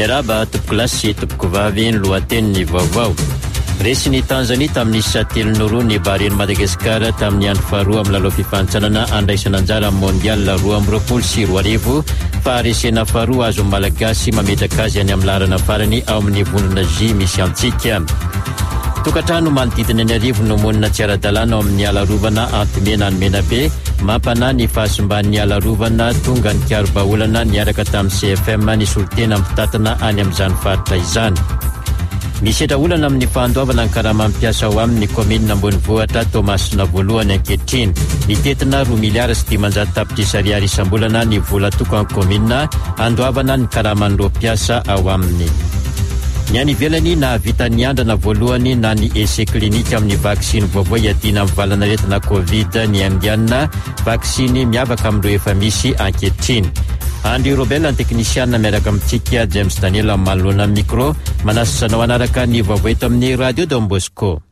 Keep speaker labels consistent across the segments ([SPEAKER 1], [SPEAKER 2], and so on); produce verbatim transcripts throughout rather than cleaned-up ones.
[SPEAKER 1] Miraba topoko lasy topoko vavy ny lohateniny vaovao. Resy ny Tanzania tamin'ny satelo roa ny Bahrain Madagascar tamin'ny andro faharoa amin'ny lalao fifantsarana andraisana anjara mondial roa amby roapolo sy roa arivo fa resena faharoa azo malagasy mametraka azy any amin'ny larana farany ao amin'ny vondrona J misy antsika. Tokatrano manodidina ny arivo no monina tsy ara-dalàna ao amin'ny alarovana Antimena ny Menabe mampana ny fahasimban'ny alarovana tonga ny kiarobaolana niaraka tamin'ny C F M ny solitena ampitatana any amin'izany faritra izany. Misedra olana amin'ny fandoavana ny karama mampiasa ao amin'ny komina Ambonivohitra Tomasina voalohany ankehitriny. Mitetina roa miliara sy dimanjato tapitrisa ariary isam-bolana ny vola tokony komina andoavana ny karama ny roa-piasa ao aminy. Ny any ivelany na vita ny andrana voalohany na ny essai klinika amin'ny vaksiny vaovao iadina amin'ny valanaretina Covid ny indiana vaksiny miavaka amin'ireo efa misy ankehitriny. Andrew Robel ny teknisiana miaraka amintsika James Daniel amin'ny manoloana micro manasanao anaraka ny vaovao eto amin'ny Radio Don Bosco.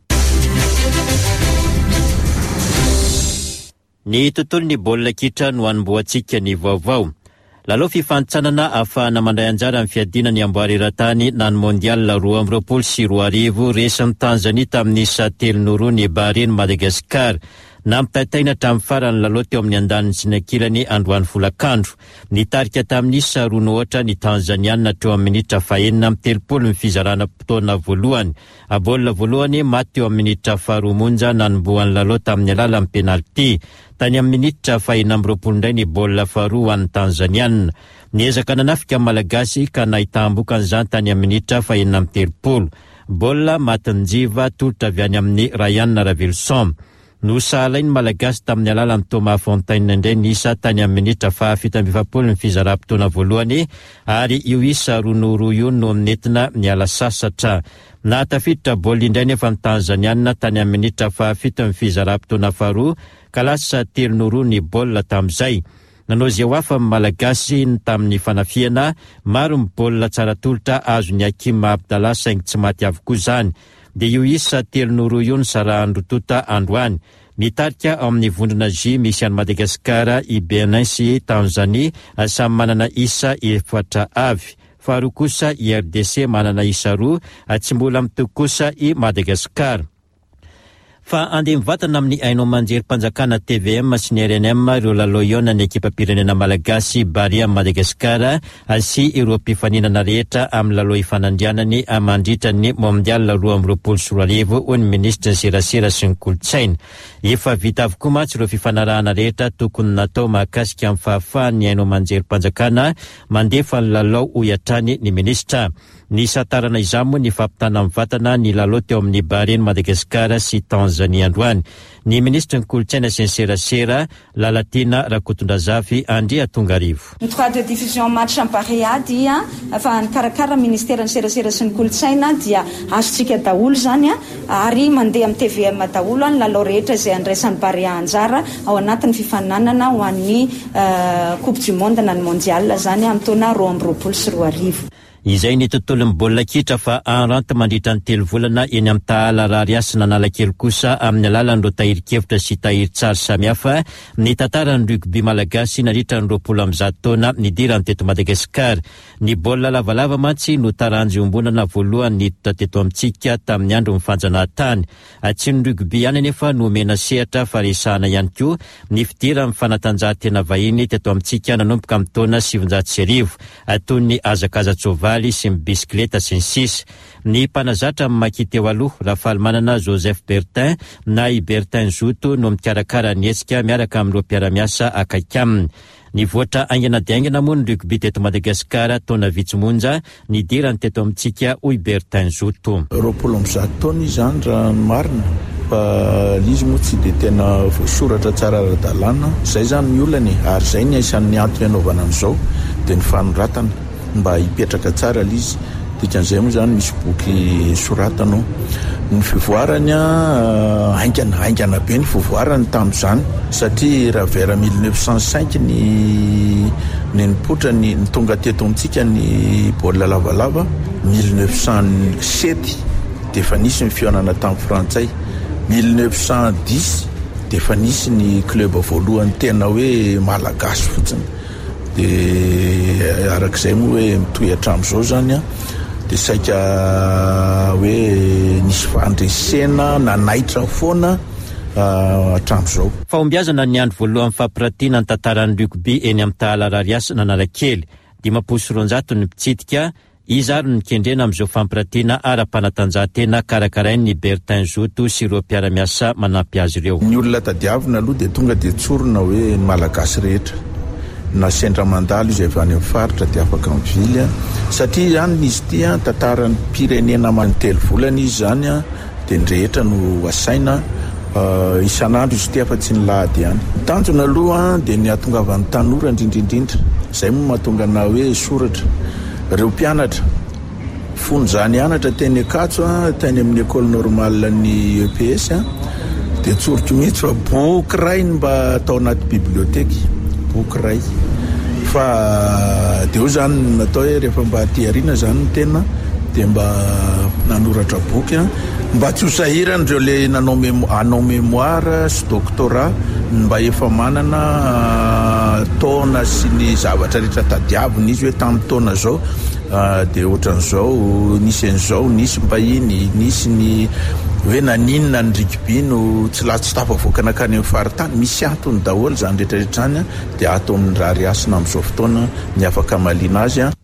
[SPEAKER 1] Ny tontolon'ny baolina kitra no anomboantsika ny vaovao. Lalao fifantsarana ahafahana mandray anjara amin'ny fiadiana ny amboareran-tany na ny mondial roa amby roapolo sy roa arivo resan'ny Tanzania tamin'ny satelo roa ny Bahrain Madagascar. Nampitaitaina tamin'ny farany lalao teo amin'ny andaniny sy nakilany androany folakandro. Nitarika tamin'ny sarono ohatra ny Tanzaniana teo amin'ny minitra fahaenina amin'ny telopolo ny fizarana fotoana voalohany. Baolina voalohany maty teo amin'ny minitra faharoa monja nanomboan'ny lalao tamin'ny alalan'ny penalty. Tany amin'ny minitra fahaenina amby roapolo indray ny baolina faharoa an'ny Tanzaniana. Niezaka nanafika malagasy ka nahitam-boka an'izany tany amin'ny minitra fahaenina amby telopolo. Baolina matinjiva tolotra avy any amin'ny Ryan Ravilson. Nosahalainy malagasy tamin'ny alalan'ny Thomas Fontaine indray nisa tany amin'ny minitra fahafito amby efapolo ny fizaram-potoana voalohany ary io isa roa roa io no nentina miala sasatra. Nahatafiditra baolina indray nefa ny Tanzaniana tany amin'ny minitra fahafito amby fizaram-potoana faharoa ka lasa telo roa ny baolina tamin'izay. Nanao zay ho afa amin'ny malagasy tamin'ny fanafiana maro ny baolina tsara tolotra azo ny Hakim Abdallah saingy tsy maty avokoa izany. Dia io isa telo roa io ny sarahandro tota androany. Mitarika ao amin'ny vondrona J misy any Madagasikara, i Benin sy Tanzania samy manana isa efatra avy. Faharoa kosa i R D C manana isa roa, tsy mbola mitoky kosa i Madagasikara. Fa andeha mivatana amin'ny hainao manjery mpanjakana T V M sy ny R N M ireo lalao iona ny ekipa pirenena malagasy Bahrain Madagascar sy ireo mpifaninana rehetra amin'ny lalao ifanandrianany mandritra ny mondial roa amby roapolo sy roa arivo ho ny ministra ny serasera sy ny kolotsaina. Efa vita avokoa mantsy ireo fifanarahana rehetra tokony natao mahakasika amin'ny fahafahan'ny hainao manjery mpanjakana mandefa ny lalao ho iatrany ny ministra. Ny satarana izamo ny fampitana amin'ny vatana ny lalao teo amin'ny Bahrain Madagascar sy Tanzania androany. Ny ministra ny kolotsaina sy ny serasera Lalatina Rakotondrazafy Andrea Tongarivo.
[SPEAKER 2] Ny trois de division match Amparea dia fa ny karakara ministera ny serasera sy ny kolotsaina dia azontsika daholo zany ary mandeha amin'ny T V M daholo ny lalao rehetra izay andraisan'ny Bahrain anjara ao anatin'ny fifaninanana ho an'ny Coupe du Monde na ny mondial zany amin'ny taona roa amby roapolo sy roa arivo.
[SPEAKER 1] Izay ny tontolon'ny baolina kitra fa anranty mandritra ny telo volana eny amin'ny tahala rariasina analakely kosa amin'ny alalan'ireo tahirikevitra sy tahirin-tsary samihafa ny tantaran'ny rugby malagasy nandritra ny roapolo amby zato taona nidirany teto Madagasikara. Ny baolina lavalava mantsy no taranjy ombonana voalohany niditra teto amintsika tamin'ny andro mifanjanahantany. Tsy ny rugby ihany nefa no omena sehatra fa resahana ihany koa ny fidiran'ny fanatanjahantena vahiny teto amintsika nanomboka amin'ny taona sivinjato sy arivo toy ny hazakazantsova sy ny bisikleta sy ny sisa. Ny mpanazatra maki teo aloha Rafael manana Joseph Bertin na i Bertin Zoto no mikarakara ny hetsika miaraka amin'ireo mpiara-miasa akaiky aminy. Ny voatra aingana dia aingana moa ny rugby teto Madagasikara taona vitsomonja ny dirany teto amintsika hoy Bertin Zoto.
[SPEAKER 3] Roapolo amby zato taona izany raha ny marina fa izy moa tsy dia tena voasoratra tsara ara-dalàna. Izay zany ny olany ary izay ny isan'ny antony anaovana an'izao dia ny fanoratana mba hipetraka tsara lizy dikan'izay moa zany misy boky soratana ny fivoarany haingana haingana be ny fivoarany tamin'izany satria raha vers mille neuf cent cinq ny ny nipotra ny tonga teto amintsika ny baolina lavalava mille neuf cent sept dia efa nisy ny fihaonana tamin'ny frantsay mille neuf cent dix dia efa nisy ny club voalohany tena hoe malagasy fotsiny dia dia arak'izay moa hoe mitohy hatramin'izao zany a dia saika hoe nisy fandresena nanaitra foana hatramin'izao.
[SPEAKER 1] Fahombiazana ny andro voalohan'ny fampiratiana ny tantaran'ny rugby eny amin'ny Tahalarariasa n'Analakely. Dimampolo sy roanjato ny mpitsidika. Izy ary ny kendrena amin'izao fampiratiana ara-panatanjahantena karakarain'ny Bertin Zoto sy ireo mpiara-miasa manampy azy ireo.
[SPEAKER 3] Ny olona tadiavina aloha dia tonga dia tsorona hoe malagasy rehetra na sendra mandalo izay avy any amin'ny faritra dia afaka mivily satria zany izy ity tantaran'ny pirenena manontelo volana izy zany a dia ny rehetra no asaina isan'andro izy ity afa tsy ny lahady ihany. Tanjona aloha dia ny ahatongavan'ny tanora indrindraindrindra izay moa mahatonga na hoe soratra ireo mpianatra fony zany anatra teny Akatso teny amin'ny école normale ny E P S dia tsorotro mihitsy fa boky ray mba atao anaty biblioteka boky ray fa dia io zany natao hoe rehefa mba tiarina zany ny tena dia mba nanoratra boky mba tsy ho sahirana ireo le nanao anao mémoire sy doctorat mba efa manana taona sy ny zavatra rehetra tadiavina izy hoe tamin'ny taona zao dia ohatran'izao nisy an'izao nisy mbahiny nisy ny hoe naninona ny rugby no tsy latsy tafavoakana kany amin'ny faritany misy antony daholo zany rehetrarehetra zany dia atao amin'ny raha riasina amin'izao fotoana ny afaka maliana azy a.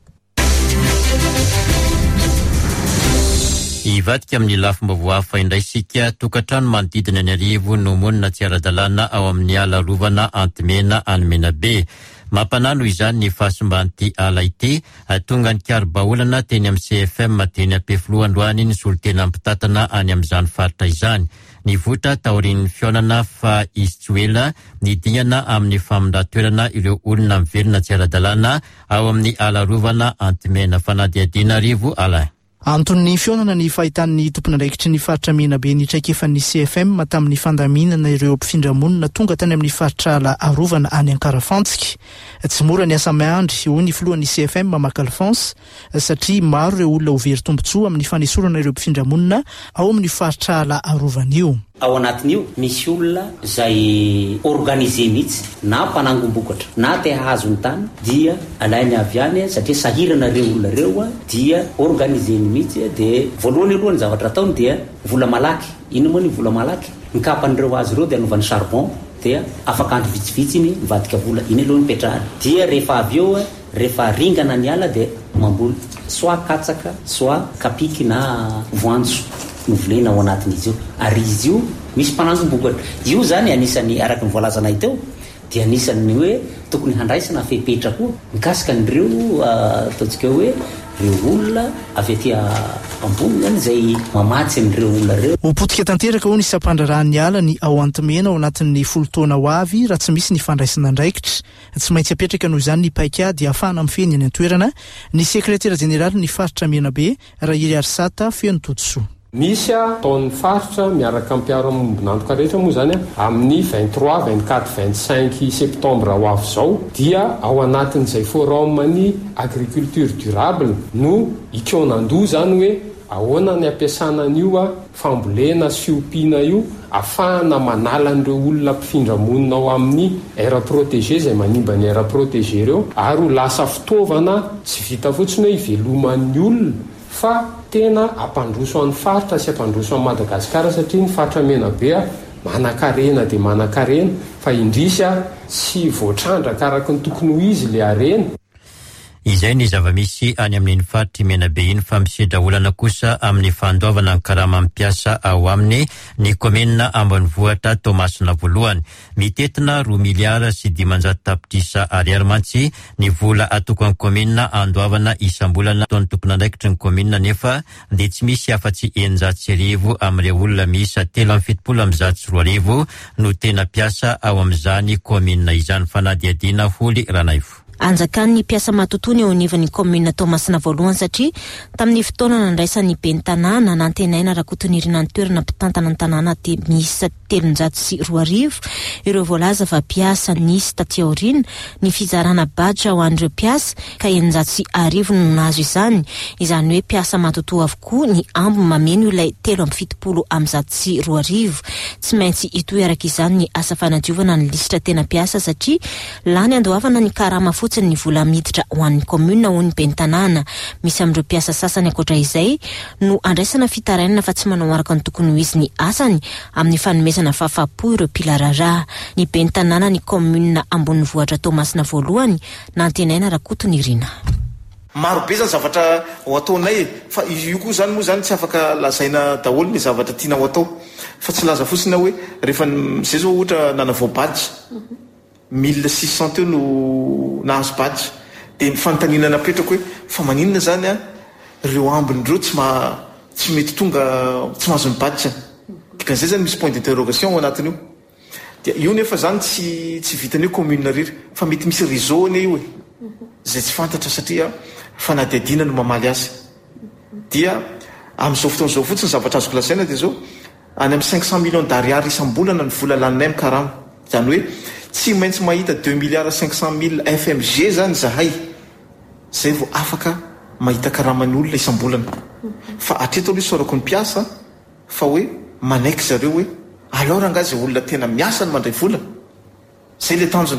[SPEAKER 1] Ivadika amin'ny lafim-baovao hafa indray isika tokantrano manodidina ny arivo no monina tsy ara-dalàna ao amin'ny ala rovana Antimena any Menabe. Mampanano izany ny fahasimban'ity ala ity tonga ny karibaolana teny amin'ny C F M teny am-pefilo androany ny solotena ampitatana any amin'izany faritra izany. Ny votra taorian'ny fionana fa izy tsy ela ny dingana amin'ny famondran-toerana ireo olona miverina tsy ara-dalàna ao amin'ny ala rovana Antimena fanadihadiana arivo ala.
[SPEAKER 4] Antony fionana ny fahitan'ny tompon'andraikitry ny faritra Menabe nitraikefan'ny C F M tamin'ny fandaminana ireo mpifindra-monina tonga tany amin'ny faritra ala arovana any Ankarafantsika. Tsy mora ny asa miandry hoy ny filohan'ny C F M Mamak Alphonse satria maro ireo olona ho very tombotsoa amin'ny fanesorana ireo mpifindra-monina ao amin'ny faritra ala arovana io.
[SPEAKER 5] Ao anatin'io misy olona izay organise mihitsy na mpanangombokatra na te hahazo ny tany dia alainy avy any satria sahirana ireo olona ireo dia organiseny mihitsy dia voalohany aloha ny zavatra ataony dia vola malaky. Ino moa ny vola malaky? Ny kapan'ireo azy ireo dia anovany charbon dia afaka andro vitsivitsy iny mivadika vola iny aloha ny petrahany. Dia rehefa avy eo rehefa ringana ny ala dia mamboly soit katsaka soit kapiky na voanjo no volena ao anatin'izy io. Ary izy io misy mpanangombokatra. Io zany anisany araky ny voalazanay teo dia anisany hoe tokony handraisana fepetra koa mikasika an'ireo ataontsika hoe ireo olona avy aty ambony zany izay mamatsy an'ireo olona ireo.
[SPEAKER 4] Ho potika tanteraka ho ny sampandrarahany ala ny ao Antimena ao anatin'ny folo taona ho avy raha tsy misy ny fandraisana andraikitra. Tsy maintsy apetraka noho izany ny paika dia ahafahana mifeny any an-toerana ny sekretera jeneraly ny faritra Menabe Rahiry Arsata Feno Totosoa.
[SPEAKER 6] Misy taon'ny faritra miaraka amin'ny mpiara-mombon'antoka rehetra moa zany amin'ny vingt-trois, vingt-quatre, vingt-cinq septembre ho avy izao dia ao anatin'izay forum-ny agriculture durable no ikonan-doha zany hoe ahoana ny ampiasana an'io fambolena sy ompiana io ahafahana manala an'ireo olona mpifindra-monina ao amin'ny aire protégé izay manimba ny aire protégé ireo ary ho lasa fitaovana tsy vita fotsiny hoe iveloman'ny olona fa tena ampandroso an'ny faritra sy ampandroso an'i Madagasikara satria ny faritra Menabe manan-karena dia manan-karena fa indrisy sy voatrandraka araka ny tokony ho izy le arena.
[SPEAKER 1] Izay ny zava-misy any amin'iny faritry Menabe iny fa misedra olana kosa amin'ny fandoavana ny karama mampiasa ao aminy ny komina Ambanivohitra Tomasina voalohany. Mitetina roa miliara sy dimanjato tapitrisa ariary mantsy ny vola atokan'ny komina andoavana isam-bolana taon'ny tompon'andraikitry ny komina nefa dia tsy misy afa-tsy eninjato sy arivo amin'ireo olona miisa telo amby fitopolo amby zato sy roa arivo no tena piasa ao amin'izany komina izany fanadihadiana Holy Ranaivo.
[SPEAKER 7] Anjakan'ny piasa matotony eo anivon'ny komina Tomasina voalohany satria tamin'ny fotoana nandraisan'ny ben'ny tanàna nantenaina rakotonirina ny toerana mpitantana ny tanàna dia miisa telonjato sy roa arivo ireo voalaza va piasa nisy taty aoriana ny fizarana badra ho an'ireo piasa ka eninjato sy arivo no nazo izany izany hoe piasa matoto avokoa ny ambo mameno ilay telo amby fitopolo amby zato sy roa arivo tsy maintsy itoy araka izany ny asa fanadiovana ny lisitra tena piasa satria lany andoavana ny karama fotsiny ny vola miditra ho an'ny commune ho ny bentanàna. Misy amin'ireo mpiasa sasany ankoatra izay no andraisana fitarainana fa tsy manao araka ny tokony ho izy ny asany amin'ny fanomezana fahafapo ireo pilarara. Ny bentanàna ny commune Ambonivohitra Toamasina voalohany nantenaina Rakotony Irina.
[SPEAKER 3] Maro be zany zavatra ho ataonay fa io koa zany moa zany tsy afaka lazaina daholo ny zavatra tiana ho atao fa tsy laza fotsiny hoe rehefa zay zao ohatra nanavao badge mille six cent teo no nahazo badge dia ny fanontaniana napetrako hoe fa maninona zany a ireo ambin'ireo tsy ma tsy mety tonga tsy mahazo ny badge dikan'izay zany misy point d'interrogation ao anatiny io dia io nefa zany tsy tsy vitany hoe commune riry fa mety misy réseau ane io e zay tsy fantatra satria fanadihadiana no mamaly azy dia amin'izao fotoan'izao fotsiny zavatra azoko lazaina dia zao any amin'ny cinq cent millions d'ariary isam-bolana ny vola laninay amin'ny karama zany hoe tsy maintsy mahita deux milliards cinq cent mille F M G zany zahay zay vao afaka mahita karaman'ny olona isam-bolana fa atreto aloha isaorako ny mpiasa fa hoe manaiky zareo hoe alora anga zay olona tena miasa ny mandray vola zay le tanjony.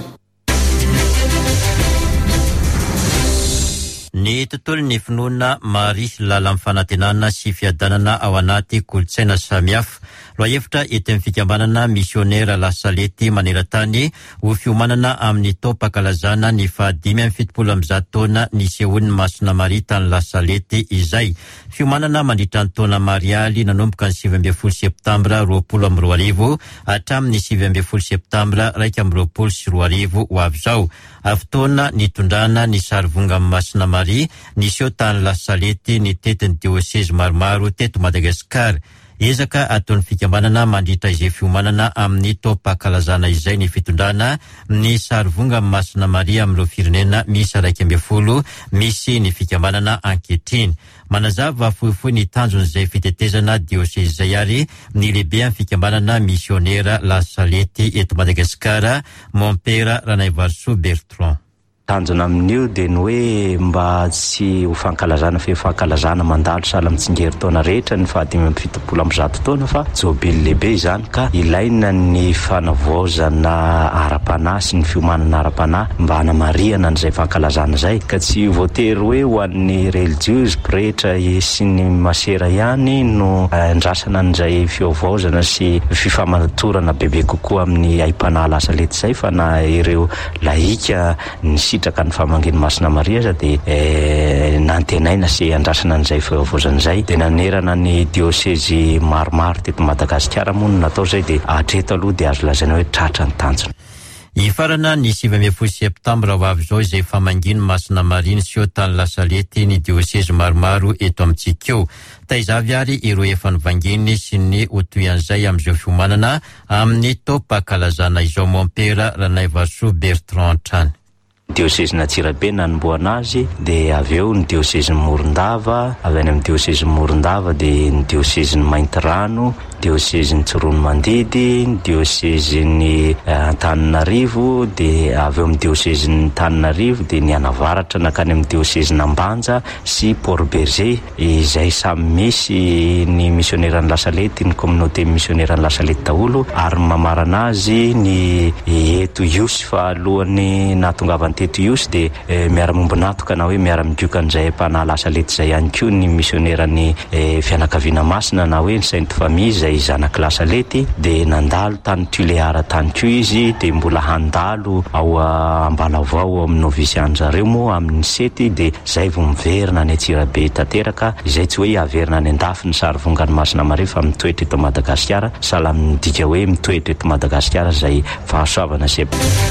[SPEAKER 1] Ny tontolon'ny finoana mary lala amin'ny fanantenana sy fiadanana ao anaty kolotsaina samihafa. Loha hevitra eto amin'ny fikambanana misionera Lasalety maneran-tany ho fiomanana amin'ny taom-pakalazana ny fahadimy amin'ny fitopolo amby zato taona nisehoan'ny Masina Maria tany Lasalety izay. Fiomanana mandritra ny taona marialy nanomboka ny sivy ambin'ny folo septambra roapolo amby roa arivo hatramin'ny sivy ambin'ny folo septambra raika amby roapolo sy roa arivo ho avy izao. Avy-taona nitondrana ny sarivonga amin'ny Masina Maria niseho tany Lasalety ny tetin'ny dioseze maromaro teto Madagasikara. Ezaka ataon'ny fikambanana mandritra izay fiomanana amin'ny taom-pakalazana izay ny fitondrana ny sarivonga amin'ny Masina Maria amin'ireo firenena misy raika ambin'ny folo misy ny fikambanana ankehitriny. Manazava fohifohy ny tanjon'izay fitetezana dioseze izay ary ny lehibe amin'ny fikambanana misionera Lasalety eto Madagasikara, Mompera Ranaivarso Bertrand.
[SPEAKER 8] Tanjona amin'io dia ny hoe mba tsy ho fankalazana fe fankalazana mandalo sahala mitsingery taona rehetra ny fahadimy amby fitopolo amby zato taona fa jobily lehibe izany ka ilaina ny fanavaozana ara-panahy sy ny fiomanana ara-panahy mba hanamariana n'izay fankalazana izay ka tsy voatery hoe ho an'ny religieux rehetra sy ny masera ihany no andrasana n'izay fiovaozana sy fifamatorana bebe kokoa amin'ny aim-panahy Lasalety izay fa na ireo laika ny sitraka ny famanginy Masina Maria za dia eh, nantenaina sy andrasana n'izay fiovaozana izay dia nanerana ny dioseze maromaro teto Madagasikara moa no natao izay dia hatreto aloha dia azo lazaina hoe tratra ny tanjona.
[SPEAKER 1] Ifarana ny sivy ambin'ny folo septambra ho avy izao izay famanginy Masina Maria niseho tany Lasalety ny dioseze maromaro eto amintsika eo. Taizavy ary ireo efa nivanginy sy ny hotoyan'izay amin'izao fiomanana amin'ny taom-pakalazana izao. Mompera Ranaivarso Bertrand Trany.
[SPEAKER 8] Dioseze Antsirabe nanomboana azy dia avy eo ny dioseze Morondava, avy any amin'ny dioseze Morondava dia ny dioseze Maintirano, dioseze Tsorono Mandidy, ny dioseze ny Antananarivo, dia avy eo amin'ny dioseze ny Antananarivo dia ny Anavaratra nakany amin'ny dioseze Nambanja sy Port Berger izay samy misy ny misioneran'ny Lasalety, ny communauté misioneran'ny Lasalety daholo ary mamarana azy ny eto Iosfa alohan'ny natongavany teto Iosy dia eh, miara-momby natoka na hoe miara-midioka an'izay mpanahy Lasalety izay ihany koa ny misioneran'ny eh, fianakaviana masina na hoe ny Sainte Famille izay zanaky Lasalety dia nandalo tany Tuléara tany koa izy dia mbola handalo ao Ambalavao amin'ny novisiany zareo moa amin'ny sety dia izay vao miverina ny Antsirabe tanteraka izay tsy hoe averina any an-dafy ny sarivongany Masina Maria fa mitoetra eto Madagasikara sahala midika hoe mitoetra eto Madagasikara izay fahasoavana sy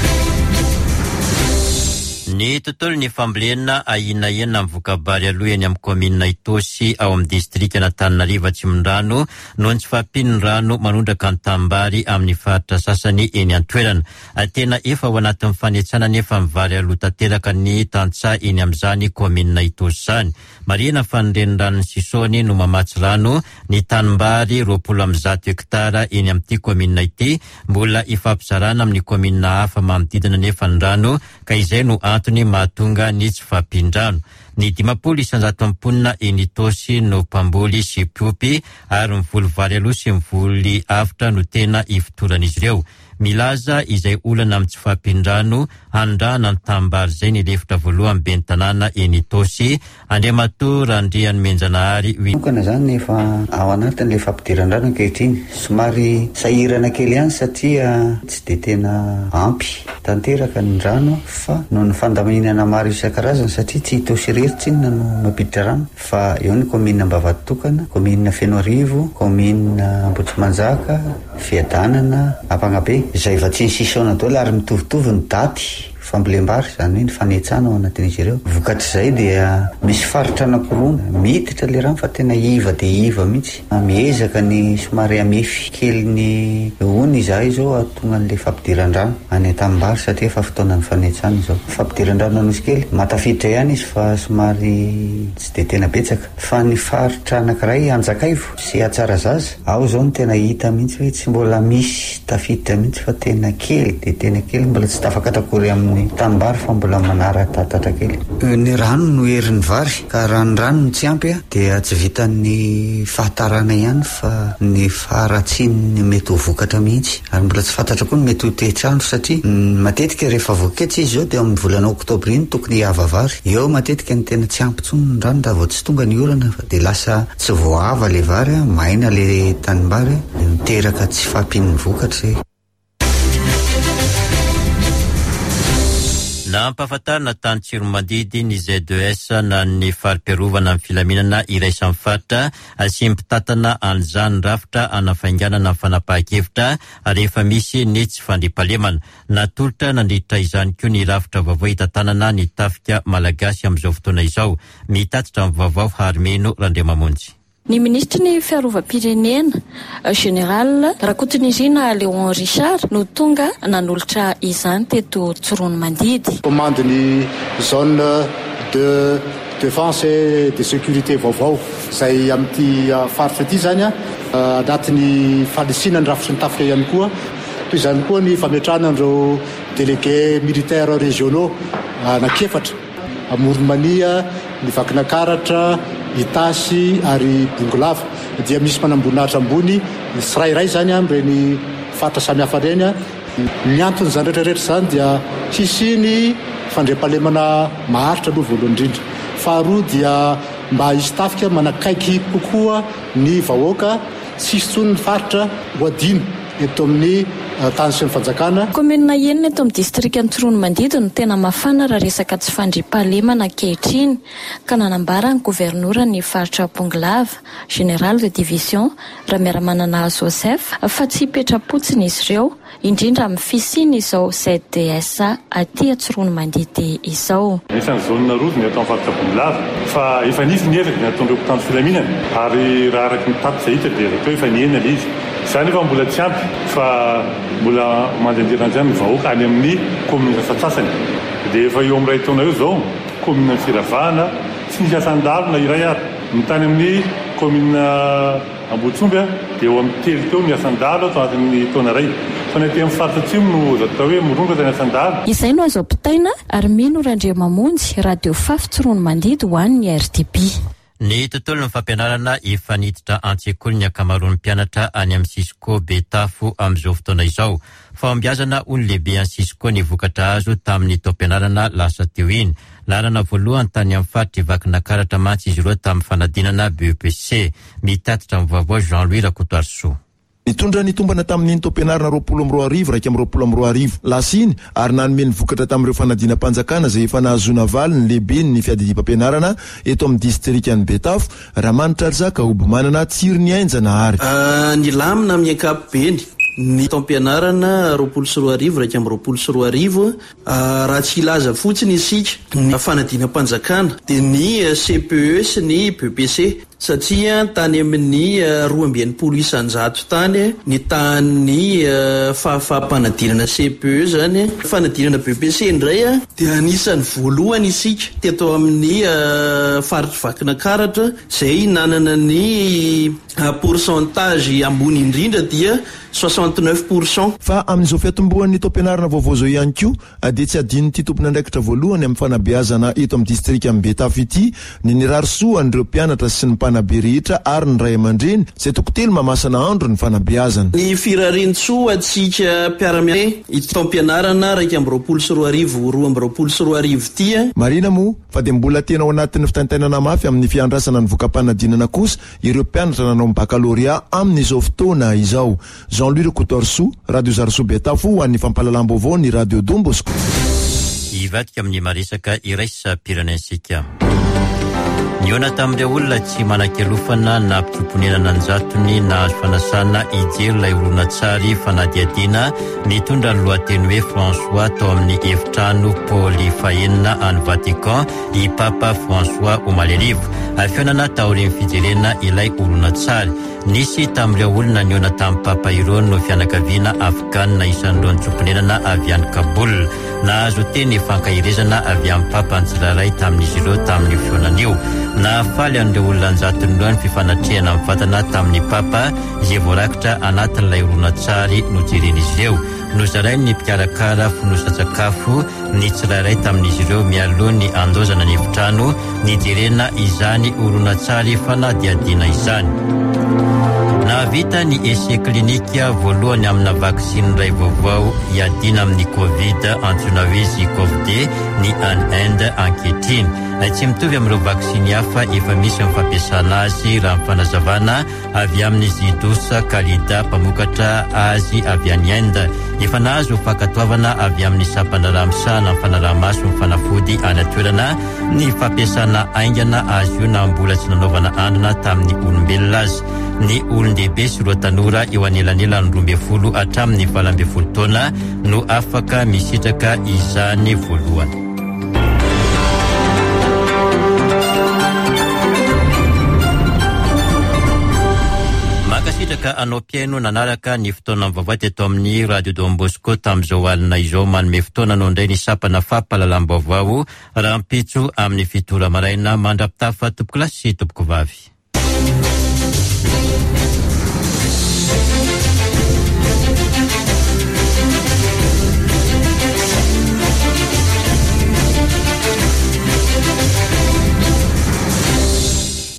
[SPEAKER 1] Ny tontolon'ny fambolena ahinaina amin'ny vokabary aloha eny amin'ny komina Itosy ao amin'ny distrikta Antananarivo Atsimondrano noho ny tsy fahampian'ny rano manondraka ny tanimbary amin'ny faritra sasany eny an-toerana. Tena efa ao anatin'ny fanetsana nefa mivary aloha tanteraka ny tantsaha eny amin'izany komina Itosy zany. Marina fa ny renirano Sisony no mamatsy rano ny tanimbary roapolo amby zato hektara eny amin'ity komina ity mbola ifampizarana amin'ny komina hafa manodidina nefa ny rano ka izay no antony mahatonga ny tsy fahampian-drano. Ny dimapolo isanjato amponina eny Itosy no mpamboly sy mpiompy ary mivoly vary aloha sy mivoly avitra no tena ifotoran'izy ireo. milaza izay olana amin'ny tsy fampindrano handrana ny tambary zay ny lefitra voalohany ben'ny tanàna eny Tosy. Andriamato Randriany Menjanahary
[SPEAKER 9] okana zany efa ao anatin'le fampidiran-drano ankehitriny somary sahirana kely ihany satria tsy de tena ampy tanteraka ny rano fa no ny fandaminana maro isan-karazany satria tsy Tosy reritsy inona no mampiditra rano fa eo ny komina Ambavatokana, komina Fenoarivo, komina Ambotrimanjaka, Fiadanana, Ampanabe izay efa tsy ny sisaona daholo ary mitovitovy ny daty fambolem-bary zany hoe ny fanetsana ao anatin'izy ireo. Vokatr'izay dia misy faritra anankiroa miditra le rano fa tena iva de iva mihitsy. Miezaka ny somary amefy kely ny ony izahay zao atonga an'le fampidiran-drano any Tambary satria efa fotoana ny fanetsana izao. Fampidiran-drano anosy kely matafiditra ihany izy fa somary tsy de tena betsaka. Fa ny faritra anankiray Anjakaivo sy Atsarazaza ao zao ny tena hita mihitsy hoe tsy mbola misy tafiditra mihitsy fa tena kely de tena kely mbola tsy tafakatakory amin'ny Tambary fa mbola manara tatatra kely. Ny rano no herin'ny vary ka raha ny rano no tsy ampy dia tsy vitan'ny fahatarana ihany fa ny faharatsiny mety ho vokatra mihitsy ary mbola tsy fantatra koa ny mety ho toetr'andro satria matetika rehefa vokatra izy zao dia amin'ny volana oktobra iny tokony hiava vary. Eo matetika ny tena tsy ampy tsony ny rano raha vao tsy tonga ny orana dia lasa tsy voava le vary maina le tanimbary miteraka tsy fampin'ny vokatra zay.
[SPEAKER 1] Na ampahafantarina tany Tsiromandidy ny Z E S na ny farim-piarovana amin'ny filaminana iraisan'ny faritra sy mpitatana an'izany rafitra anafainganana amin'ny fanapahan-kevitra rehefa misy ny tsy fandriampahalemana. Natolotra nandritra izany koa ny rafitra vaovao hitantanana ny tafika malagasy amin'izao fotoana izao. Mitatitra amin'ny vaovao Harmeno Randriamamonjy.
[SPEAKER 10] Ny ministry ny fiarovam-pirenena général Rakotonirina Léon Richard no tonga nanolotra izany teto Tsiromandidy.
[SPEAKER 11] Commande ny zone de défense et de sécurité vaovao izay amin'ity faritra ity zany anatin'ny fanisinany rafitra ny tafika ihany koa. Toy izany koa ny fametrahana ireo délégués militaires régionaux anankiefatra Amoronmania, ny Vakinakaratra, Itasy ary Bongolava dia misy manambonatra ambony tsirairay zany amin'ireny faritra samihafa ireny. Ny antony zany rehetrarehetra zany dia tsisy ny fandriampahalemana maharitra aloha voalohany indrindra. Faharoa dia mba hisy tafika manakaiky kokoa ny vahoaka tsisy tsony ny faritra hoadino eto amin'ny tany sy ny fanjakana.
[SPEAKER 10] Komina enina eto amin'ny distriktan'ny Tsiromandidy no tena mafana raha resaka tsy fandriampahalemana ankehitriny ka nanambara ny gouvernoura ny faritra Bongolava général de division Ramiaramanana Joseph fa tsy hipetra-potsiny izy ireo indrindra amin'ny fisiny izao Z E S aty Tsiromandidy izao.
[SPEAKER 12] Isan'ny zone roa ny eto amin'ny faritra Bongolava fa efa nisy ny efatra ny ataon'ireo mpitandro filaminana ary raha araky ny taty izay hita dia atao efa ny enina izy. Izany efa mbola tsy ampy fa mbola mandehandehan'izany ny vahoaka any amin'ny komina satsasany dia efa eo amin'iray taona eo izao komina Firavahana tsy nisy asan-dalona iray ary ny tany amin'ny komina Ambotsomby dia eo amin'ny telo teo ny asan-dalo atao anatin'ny taona iray fa ny aty amin'ny faritra atsimo no atao hoe moronga tany asan-dalo.
[SPEAKER 10] Izay no azo ampitaina Armeno Randriamamonjy radio Fafy Tsiromandidy ho an'ny R D B.
[SPEAKER 1] Ny tontolo ny fampianarana efa niditra an-tsekoly ny ankamaroan'ny mpianatra any amin'ny Sisiko Betafo amin'izao fotoana izao. Fahombiazana olon lehibe any Sisiko ny vokatra azo tamin'ny taom-pianarana lasa teo iny. Lalana voalohany tany amin'ny faritra Vakinakaratra mantsy izy ireo tamin'ny fanadinana B E P C. Mitatitra amin'ny vaovao Jean-Louis Rakotoarso.
[SPEAKER 13] Nitondra ny tombana tamin'ny taom-pianarana roapolo amby roa arivo raika amby roapolo amby roa arivo lasiny ary nanome ny vokatra tamin'ireo fanadinam-panjakana izay efa nahazoana valy ny lehibe ny fiadidim-pampianarana eto amin'ny distrikan'ny Betafo Ramanitra Arzaka Obomanana Tsirony Ainjana ary.
[SPEAKER 14] Uh, ny lamina amin'ny ankapobeny ny taom-pianarana roapolo sy roa arivo raika amby roapolo sy roa arivo raha tsy ilaza fotsiny isika ny fanadinam-panjakana dia ny C P E sy ny B E P C satria tany amin'ny roa amby enimpolo isanjato tany ny tany fahafahampanadinana C P E zany fanadinana B E P C indray dia anisan'ny voalohany isika teto amin'ny faritra Vakinakaratra izay nanana ny pourcentage ambony indrindra dia soixante-neuf pourcent.
[SPEAKER 13] Fa amin'izao fiatombohan'ny taom-pianarana vaovao izao ihany koa dia tsy adino ity tompon'andraikitra voalohany amin'ny fanabeazana eto amin'ny distrikan'ny Betafo ity ny nirary soa an'ireo mpianatra sy ny fanampana be rehetra ary ny ray aman-dreny izay tokotelo mamasana andro ny fanabeazana.
[SPEAKER 14] Ny firarintsoa atsika mpiara-mianatra itaom-pianarana raika amby roapolo sy roa arivo roa amby roapolo sy roa arivo tia.
[SPEAKER 13] Marina moa fa dia mbola tena ao anatin'ny fitantainana mafy amin'ny fiandrasana ny vokampanadinana kosa ireo mpianatra nanao bakaloria amin'izao fotoana izao. Jean-Louis Recotorso, Radio Zarso Betafo, ho an'ny fampahalalam-baovao ny Radio Dombosco.
[SPEAKER 1] Ivadika amin'ny maresaka iraisam-pirenensika. Niona tamin'ireo olona tsy manan-kelofana na mpitsimponenana anjatony na fanasana ijery ilay horonan-tsary fanadihadiana nitondra ny lohateny hoe François tao amin'ny efitrano Paoly fahenina any Vatican i Papa François Omalerivo afionana taorian'ny fijerena ilay horonan-tsary. Nisy tamin'ireo olona niona tamin'ny Papa irony no fianakaviana Afgana isan'ireo nitsimponenana avy any Kaboul. Nahazo teny fankahirezana avy amin'ny Papa ny tsirairay tamin'izy ireo tamin'ny fionan'io. Nahafaly an'ireo olona anjatony ireo ny fifanatrehana amin'ny vatana tamin'ny Papa izay voarakitra anatin'ilay horonan-tsary nojeren'izy ireo. Nozarainy ny mpikarakara fonosan-tsakafo ny tsirairay tamin'izy ireo mialoha ny andozana ny efitrano nijerena izany horonan-tsary fanadihadiana izany. Nahavita ny essai klinika voalohany amina vaksiny iray vaovao iadina amin'ny Covid antsoina hoe Zycov-D ny any Inde ankehitriny. Tsy mitovy amin'ireo vaksiny hafa efa misy fampiasana azy raha ny fanazavana avy amin'ny Zidosa Kalida mpamokatra azy avy any Inde. Efa nahazo fankatoavana avy amin'ny sampanarahamisana ny fanarahamaso ny fanafody any atoerana ny fampiasana aingana azy io na mbola tsy nanaovana andrina tamin'ny olombelona azy. Ny olon-dehibe sy roa tanora eo anelanelany roa ambin'ny folo hatramin'ny valo ambin'ny folo taona no afaka misitraka izany voalohany. Makasitraka anao mpiaino nanaraka ny fotoana mivavao teto amin'ny Radio Don Bosco tamin'izao alina izao manome fotoana anao indray ny sapana fampahalalam-baovao raha mpitso amin'ny fitora maraina mandrapitafa tompoko lasy sy tompoko vavy.